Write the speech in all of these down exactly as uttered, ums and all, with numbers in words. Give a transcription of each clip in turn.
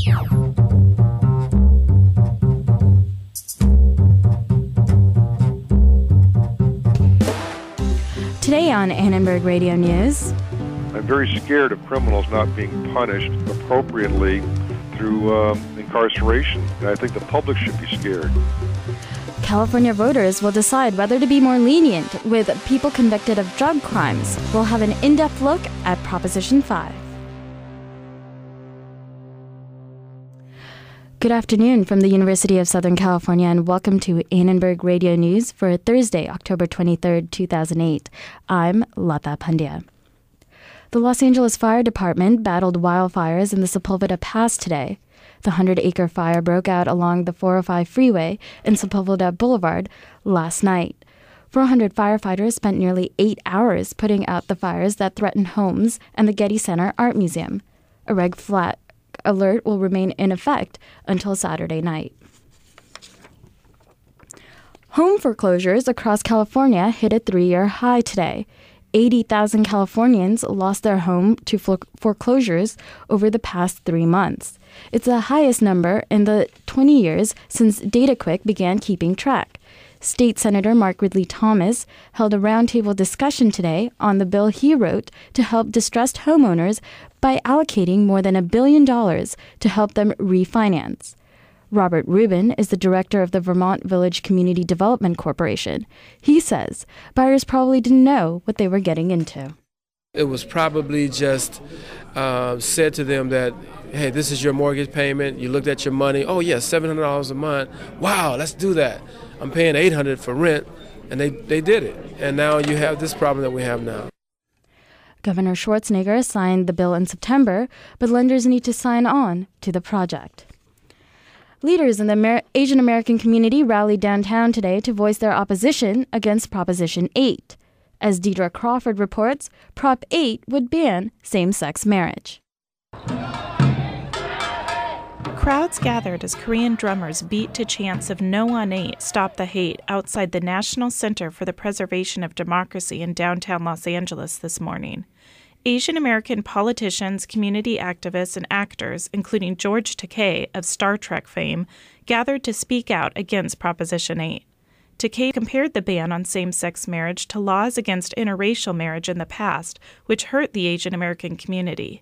Today on Annenberg Radio News. I'm very scared of criminals not being punished appropriately through um, incarceration, and I think the public should be scared. California voters will decide whether to be more lenient with people convicted of drug crimes. We'll have an in-depth look at Proposition five. Good afternoon from the University of Southern California, and welcome to Annenberg Radio News for Thursday, October twenty-third, two thousand eight. I'm Lata Pandya. The Los Angeles Fire Department battled wildfires in the Sepulveda Pass today. The hundred-acre fire broke out along the four oh five freeway and Sepulveda Boulevard last night. four hundred firefighters spent nearly eight hours putting out the fires that threatened homes and the Getty Center Art Museum. A red flag alert will remain in effect until Saturday night. Home foreclosures across California hit a three-year high today. eighty thousand Californians lost their home to foreclosures over the past three months. It's the highest number in the twenty years since DataQuick began keeping track. State Senator Mark Ridley Thomas held a roundtable discussion today on the bill he wrote to help distressed homeowners by allocating more than a billion dollars to help them refinance. Robert Rubin is the director of the Vermont Village Community Development Corporation. He says buyers probably didn't know what they were getting into. It was probably just uh, said to them that, hey, this is your mortgage payment. You looked at your money. Oh, yeah, seven hundred dollars a month. Wow, let's do that. I'm paying eight hundred dollars for rent, and they, they did it. And now you have this problem that we have now. Governor Schwarzenegger signed the bill in September, but lenders need to sign on to the project. Leaders in the Amer- Asian American community rallied downtown today to voice their opposition against Proposition eight. As Deidre Crawford reports, Prop eight would ban same-sex marriage. Crowds gathered as Korean drummers beat to chants of No on eight, Stop the Hate outside the National Center for the Preservation of Democracy in downtown Los Angeles this morning. Asian American politicians, community activists, and actors, including George Takei of Star Trek fame, gathered to speak out against Proposition eight. Takei compared the ban on same-sex marriage to laws against interracial marriage in the past, which hurt the Asian American community.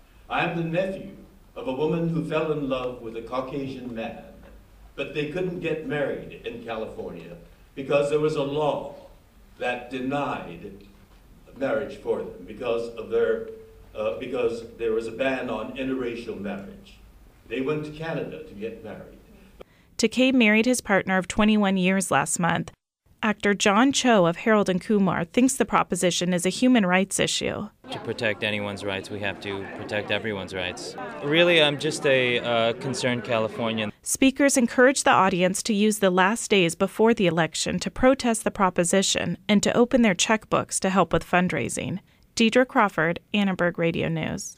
I am the nephew of a woman who fell in love with a Caucasian man, but they couldn't get married in California because there was a law that denied marriage for them because of their uh, because there was a ban on interracial marriage. They went to Canada to get married. Takei married his partner of twenty-one years last month. Actor John Cho of Harold and Kumar thinks the proposition is a human rights issue. To protect anyone's rights, we have to protect everyone's rights. Really, I'm just a uh, concerned Californian. Speakers encouraged the audience to use the last days before the election to protest the proposition and to open their checkbooks to help with fundraising. Deidre Crawford, Annenberg Radio News.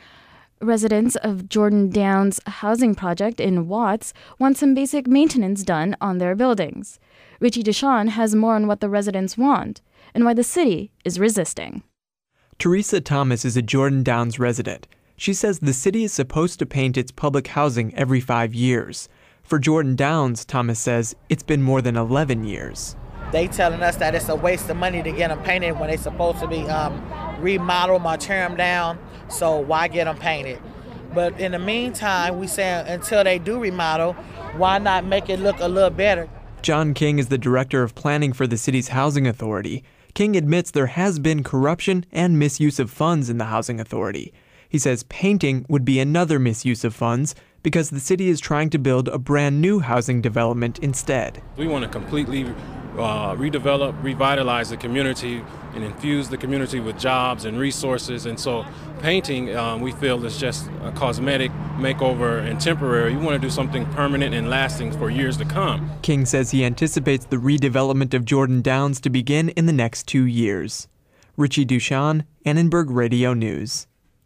Residents of Jordan Downs housing project in Watts want some basic maintenance done on their buildings. Richie Deshawn has more on what the residents want and why the city is resisting. Teresa Thomas is a Jordan Downs resident. She says the city is supposed to paint its public housing every five years. For Jordan Downs, Thomas says it's been more than eleven years. They telling us that it's a waste of money to get them painted when they're supposed to be um, remodeled or tear them down. So why get them painted? But in the meantime, we say until they do remodel, why not make it look a little better? John King is the director of planning for the city's housing authority. King admits there has been corruption and misuse of funds in the housing authority. He says painting would be another misuse of funds because the city is trying to build a brand new housing development instead. We want to completely uh, redevelop, revitalize the community and infuse the community with jobs and resources. And so painting, um, we feel, is just a cosmetic makeover and temporary. We want to do something permanent and lasting for years to come. King says he anticipates the redevelopment of Jordan Downs to begin in the next two years. Richie Dushan, Annenberg Radio News.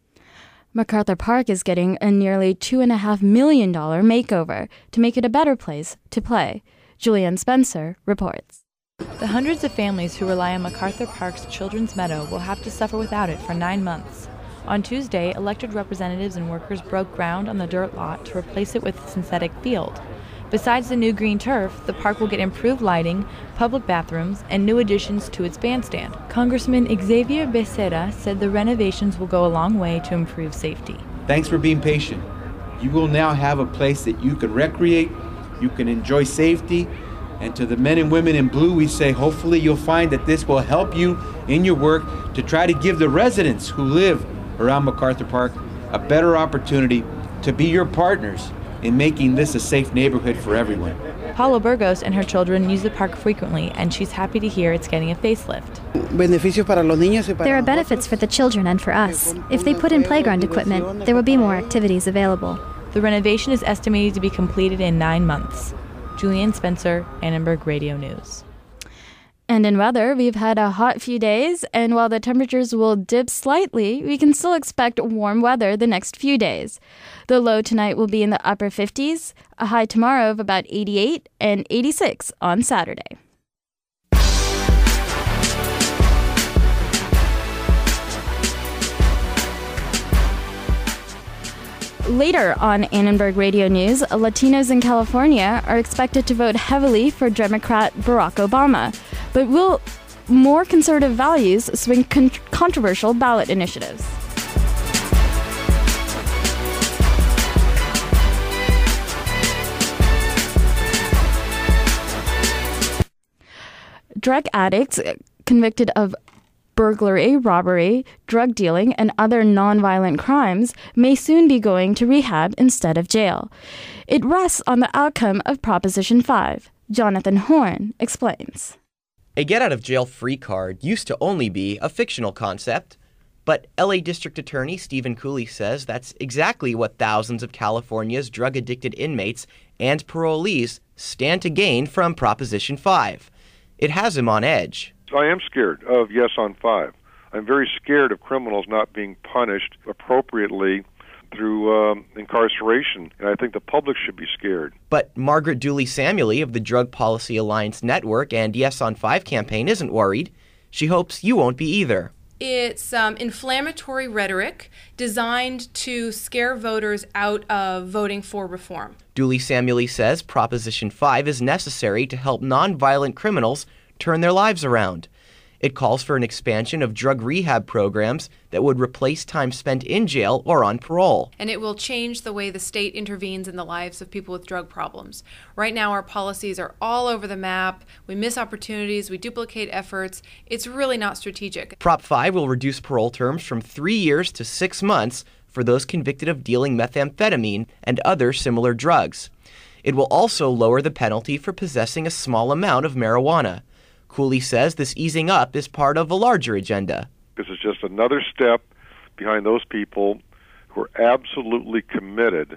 MacArthur Park is getting a nearly two point five million dollars makeover to make it a better place to play. Julianne Spencer reports. The hundreds of families who rely on MacArthur Park's Children's Meadow will have to suffer without it for nine months. On Tuesday, elected representatives and workers broke ground on the dirt lot to replace it with a synthetic field. Besides the new green turf, the park will get improved lighting, public bathrooms, and new additions to its bandstand. Congressman Xavier Becerra said the renovations will go a long way to improve safety. Thanks for being patient. You will now have a place that you can recreate, you can enjoy safety, and to the men and women in blue, we say hopefully you'll find that this will help you in your work to try to give the residents who live around MacArthur Park a better opportunity to be your partners in making this a safe neighborhood for everyone. Paula Burgos and her children use the park frequently, and she's happy to hear it's getting a facelift. There are benefits for the children and for us. If they put in playground equipment, there will be more activities available. The renovation is estimated to be completed in nine months. Julianne Spencer, Annenberg Radio News. And in weather, we've had a hot few days, and while the temperatures will dip slightly, we can still expect warm weather the next few days. The low tonight will be in the upper fifties, a high tomorrow of about eighty-eight, and eighty-six on Saturday. Later on Annenberg Radio News, Latinos in California are expected to vote heavily for Democrat Barack Obama, but will more conservative values swing con- controversial ballot initiatives? Drug addicts convicted of burglary, robbery, drug dealing, and other nonviolent crimes may soon be going to rehab instead of jail. It rests on the outcome of Proposition five. Jonathan Horn explains. A get-out-of-jail-free card used to only be a fictional concept, but L A District Attorney Stephen Cooley says that's exactly what thousands of California's drug-addicted inmates and parolees stand to gain from Proposition five. It has him on edge. I am scared of Yes on five. I'm very scared of criminals not being punished appropriately through um, incarceration, and I think the public should be scared. But Margaret Dooley Samueli of the Drug Policy Alliance Network and Yes on five campaign isn't worried. She hopes you won't be either. It's um, inflammatory rhetoric designed to scare voters out of voting for reform. Dooley Samueli says Proposition five is necessary to help nonviolent criminals turn their lives around. It calls for an expansion of drug rehab programs that would replace time spent in jail or on parole. And it will change the way the state intervenes in the lives of people with drug problems. Right now, our policies are all over the map. We miss opportunities. We duplicate efforts. It's really not strategic. Prop five will reduce parole terms from three years to six months for those convicted of dealing methamphetamine and other similar drugs. It will also lower the penalty for possessing a small amount of marijuana. Cooley says this easing up is part of a larger agenda. This is just another step behind those people who are absolutely committed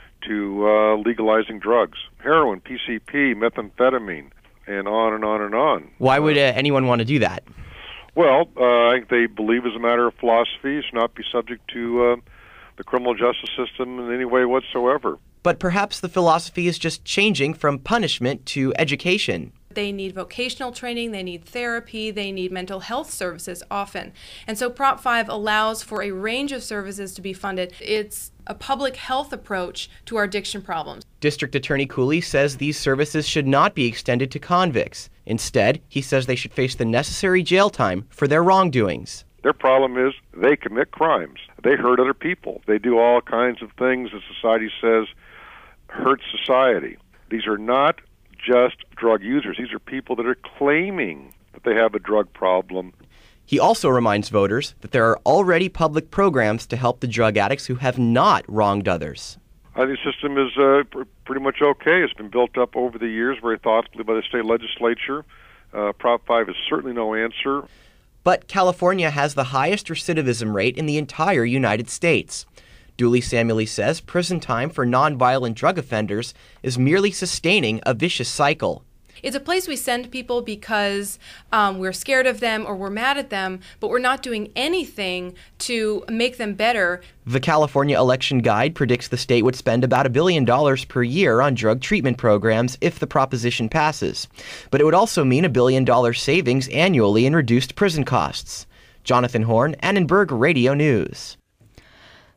to uh, legalizing drugs. Heroin, P C P, methamphetamine, and on and on and on. Why would uh, anyone want to do that? Well, uh, I think they believe as a matter of philosophy should not be subject to uh, the criminal justice system in any way whatsoever. But perhaps the philosophy is just changing from punishment to education. They need vocational training, they need therapy, they need mental health services often. And so Prop five allows for a range of services to be funded. It's a public health approach to our addiction problems. District Attorney Cooley says these services should not be extended to convicts. Instead, he says they should face the necessary jail time for their wrongdoings. Their problem is they commit crimes. They hurt other people. They do all kinds of things that society says hurt society. These are not just drug users. These are people that are claiming that they have a drug problem. He also reminds voters that there are already public programs to help the drug addicts who have not wronged others. I think the system is uh, pr- pretty much okay. It's been built up over the years very thoughtfully by the state legislature. Uh, Prop five is certainly no answer. But California has the highest recidivism rate in the entire United States. Dooley Samueli says prison time for nonviolent drug offenders is merely sustaining a vicious cycle. It's a place we send people because um, we're scared of them or we're mad at them, but we're not doing anything to make them better. The California Election Guide predicts the state would spend about a billion dollars per year on drug treatment programs if the proposition passes. But it would also mean a billion dollar savings annually in reduced prison costs. Jonathan Horn, Annenberg Radio News.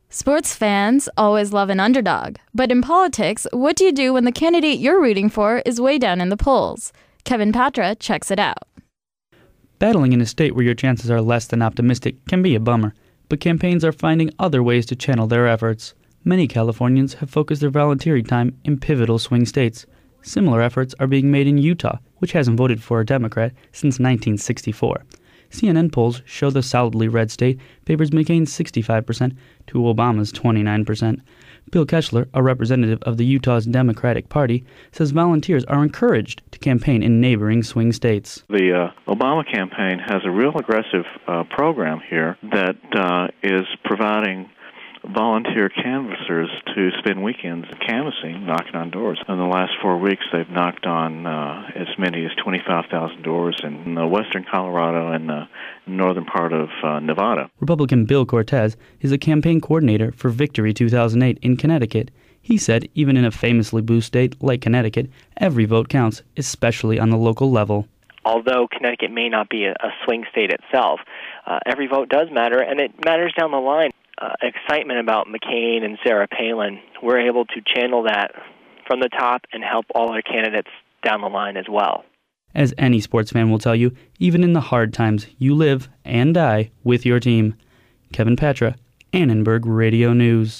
Sports fans always love an underdog. But in politics, what do you do when the candidate you're rooting for is way down in the polls? Kevin Patra checks it out. Battling in a state where your chances are less than optimistic can be a bummer, but campaigns are finding other ways to channel their efforts. Many Californians have focused their volunteering time in pivotal swing states. Similar efforts are being made in Utah, which hasn't voted for a Democrat since nineteen sixty-four. C N N polls show the solidly red state favors McCain's sixty-five percent to Obama's twenty-nine percent. Bill Kessler, a representative of the Utah's Democratic Party, says volunteers are encouraged to campaign in neighboring swing states. The uh, Obama campaign has a real aggressive uh, program here that uh, is providing volunteer canvassers to spend weekends canvassing, knocking on doors. In the last four weeks, they've knocked on uh, as many as twenty-five thousand doors in uh, western Colorado and the northern part of uh, Nevada. Republican Bill Cortez is a campaign coordinator for Victory two thousand eight in Connecticut. He said even in a famously blue state like Connecticut, every vote counts, especially on the local level. Although Connecticut may not be a, a swing state itself, uh, every vote does matter, and it matters down the line. Uh, excitement about McCain and Sarah Palin, we're able to channel that from the top and help all our candidates down the line as well. As any sports fan will tell you, even in the hard times, you live and die with your team. Kevin Patra, Annenberg Radio News.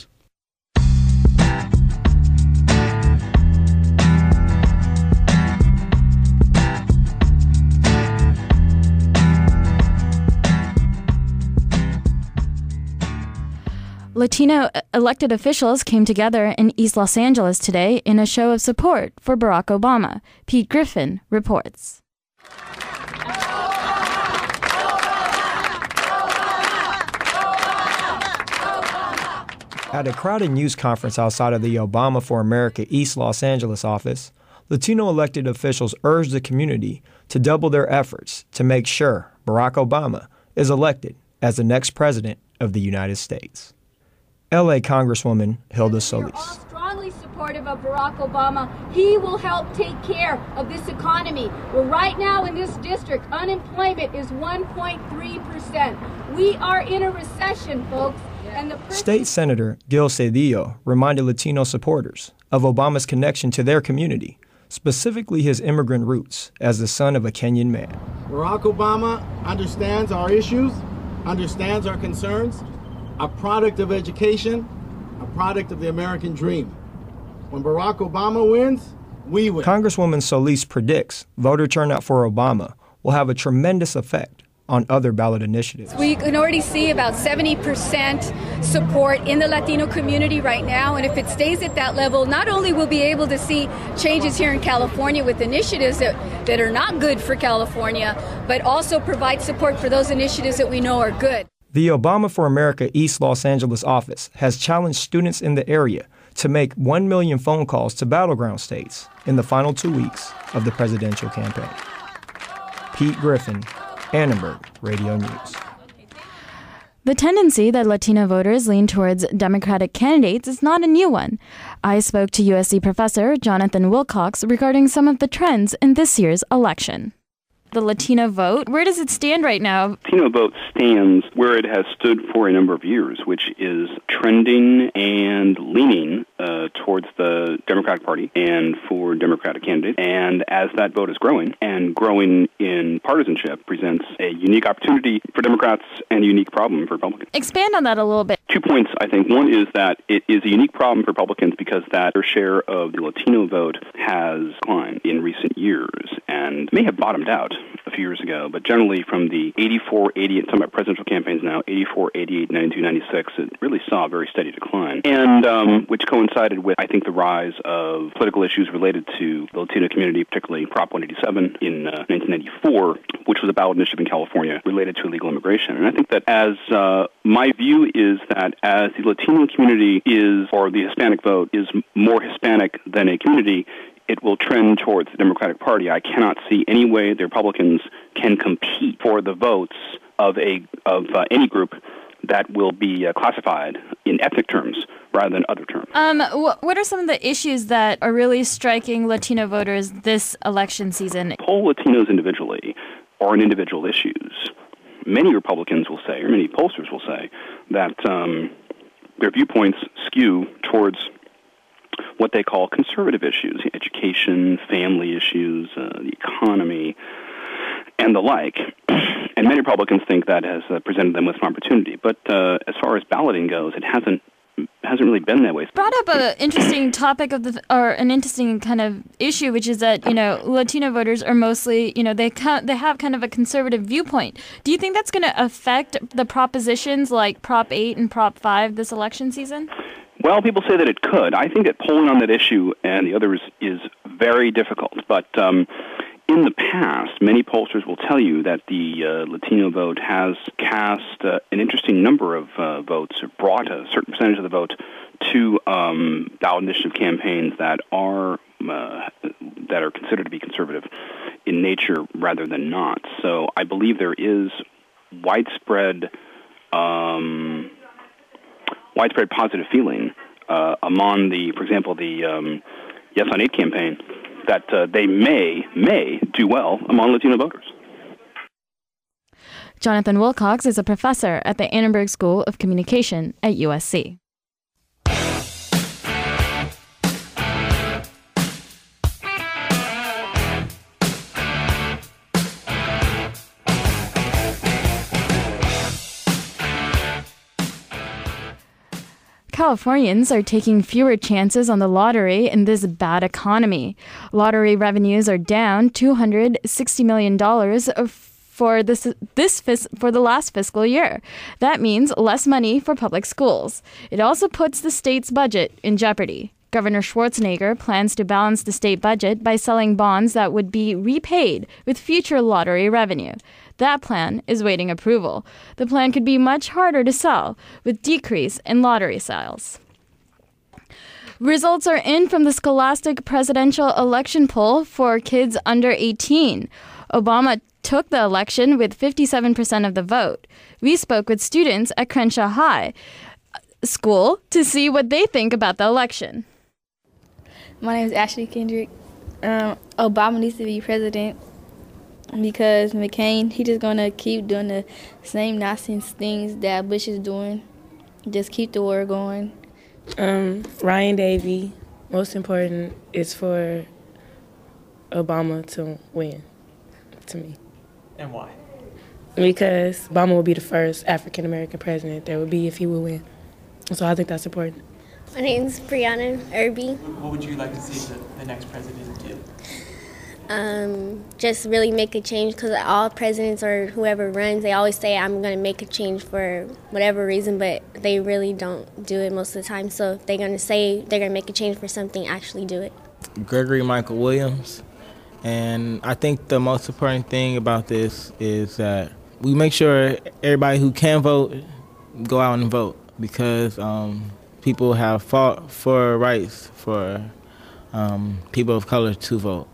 Latino elected officials came together in East Los Angeles today in a show of support for Barack Obama. Pete Griffin reports. At a crowded news conference outside of the Obama for America East Los Angeles office, Latino elected officials urged the community to double their efforts to make sure Barack Obama is elected as the next president of the United States. L A Congresswoman Hilda Solis. We're all strongly supportive of Barack Obama. He will help take care of this economy. Well, right now in this district, unemployment is one point three percent. We are in a recession, folks. And the State Senator Gil Cedillo reminded Latino supporters of Obama's connection to their community, specifically his immigrant roots as the son of a Kenyan man. Barack Obama understands our issues, understands our concerns, a product of education, a product of the American dream. When Barack Obama wins, we win. Congresswoman Solis predicts voter turnout for Obama will have a tremendous effect on other ballot initiatives. We can already see about seventy percent support in the Latino community right now, and if it stays at that level, not only will we be able to see changes here in California with initiatives that, that are not good for California, but also provide support for those initiatives that we know are good. The Obama for America East Los Angeles office has challenged students in the area to make one million phone calls to battleground states in the final two weeks of the presidential campaign. Pete Griffin, Annenberg Radio News. The tendency that Latino voters lean towards Democratic candidates is not a new one. I spoke to U S C professor Jonathan Wilcox regarding some of the trends in this year's election. The Latino vote, where does it stand right now? Latino vote stands where it has stood for a number of years, which is trending and leaning uh, towards the Democratic Party and for Democratic candidates. And as that vote is growing, and growing in partisanship, presents a unique opportunity for Democrats and a unique problem for Republicans. Expand on that a little bit. Two points, I think. One is that it is a unique problem for Republicans because that their share of the Latino vote has declined in recent years and may have bottomed out a few years ago, but generally from the eighty-four, eighty-eight, talking about presidential campaigns now, eighty-four, eighty-eight, ninety-two, ninety-six, it really saw a very steady decline, and um, which coincided with, I think, the rise of political issues related to the Latino community, particularly Prop one eighty-seven in uh, nineteen ninety-four, which was a ballot initiative in California related to illegal immigration. And I think that as uh, my view is that as the Latino community is, or the Hispanic vote is more Hispanic than a community, it will trend towards the Democratic Party. I cannot see any way the Republicans can compete for the votes of a of uh, any group that will be uh, classified in ethnic terms rather than other terms. Um, wh- what are some of the issues that are really striking Latino voters this election season? Poll Latinos individually or on individual issues. Many Republicans will say, or many pollsters will say, that um, their viewpoints skew towards what they call conservative issues, education, family issues, uh, the economy, and the like. And many Republicans think that has uh, presented them with an opportunity. But uh, as far as balloting goes, it hasn't hasn't really been that way. Brought up an interesting topic of the, or an interesting kind of issue, which is that, you know, Latino voters are mostly, you know, they ca- they have kind of a conservative viewpoint. Do you think that's going to affect the propositions like Prop eight and Prop five this election season? Well, people say that it could. I think that polling on that issue and the others is very difficult. But um, in the past, many pollsters will tell you that the uh, Latino vote has cast uh, an interesting number of uh, votes, or brought a certain percentage of the vote to um, ballot initiative campaigns that are uh, that are considered to be conservative in nature rather than not. So I believe there is widespread um, widespread positive feeling uh, among the, for example, the um, Yes on eight campaign, that uh, they may, may do well among Latino voters. Jonathan Wilcox is a professor at the Annenberg School of Communication at U S C. Californians are taking fewer chances on the lottery in this bad economy. Lottery revenues are down two hundred sixty million dollars for this this for the last fiscal year. That means less money for public schools. It also puts the state's budget in jeopardy. Governor Schwarzenegger plans to balance the state budget by selling bonds that would be repaid with future lottery revenue. That plan is waiting approval. The plan could be much harder to sell, with decrease in lottery sales. Results are in from the Scholastic presidential election poll for kids under eighteen. Obama took the election with fifty-seven percent of the vote. We spoke with students at Crenshaw High School to see what they think about the election. My name is Ashley Kendrick. Um, Obama needs to be president because McCain, he just going to keep doing the same nonsense things that Bush is doing. Just keep the war going. Um, Ryan Davey, most important is for Obama to win, to me. And why? Because Obama will be the first African-American president there would be if he would win. So I think that's important. My name's Brianna Irby. What would you like to see the, the next president do? Um, just really make a change, because all presidents or whoever runs, they always say, I'm going to make a change for whatever reason, but they really don't do it most of the time. So if they're going to say they're going to make a change for something, actually do it. Gregory Michael Williams. And I think the most important thing about this is that we make sure everybody who can vote go out and vote, because um, people have fought for rights for um, people of color to vote.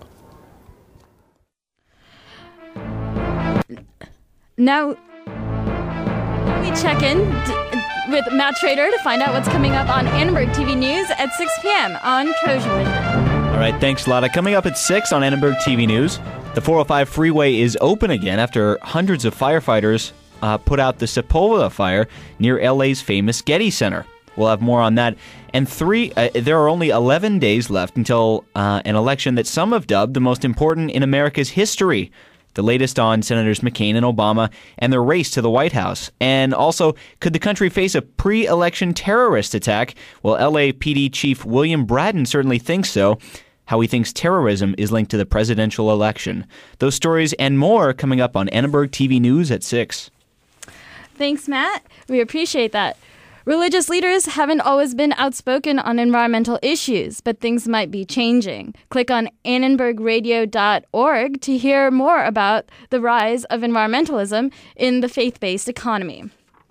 Now, we check in d- with Matt Trader to find out what's coming up on Annenberg T V News at six p.m. on Trojan Vision. All right, thanks, Lotta. Coming up at six on Annenberg T V News, the four oh five freeway is open again after hundreds of firefighters uh, put out the Sepulveda fire near L A's famous Getty Center. We'll have more on that. And three, uh, there are only eleven days left until uh, an election that some have dubbed the most important in America's history. The latest on Senators McCain and Obama and their race to the White House. And also, could the country face a pre-election terrorist attack? Well, L A P D Chief William Bratton certainly thinks so. How he thinks terrorism is linked to the presidential election. Those stories and more coming up on Annenberg T V News at six. Thanks, Matt. We appreciate that. Religious leaders haven't always been outspoken on environmental issues, but things might be changing. Click on annenberg radio dot org to hear more about the rise of environmentalism in the faith-based economy.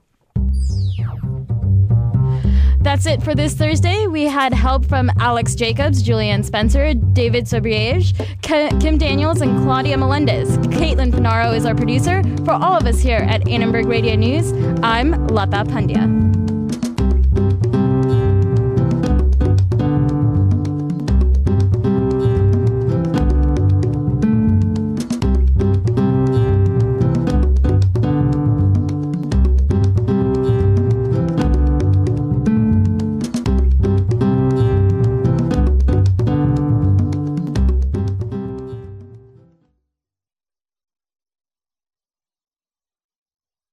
That's it for this Thursday. We had help from Alex Jacobs, Julianne Spencer, David Sobriege, K- Kim Daniels, and Claudia Melendez. Caitlin Finaro is our producer. For all of us here at Annenberg Radio News, I'm Lata Pandya.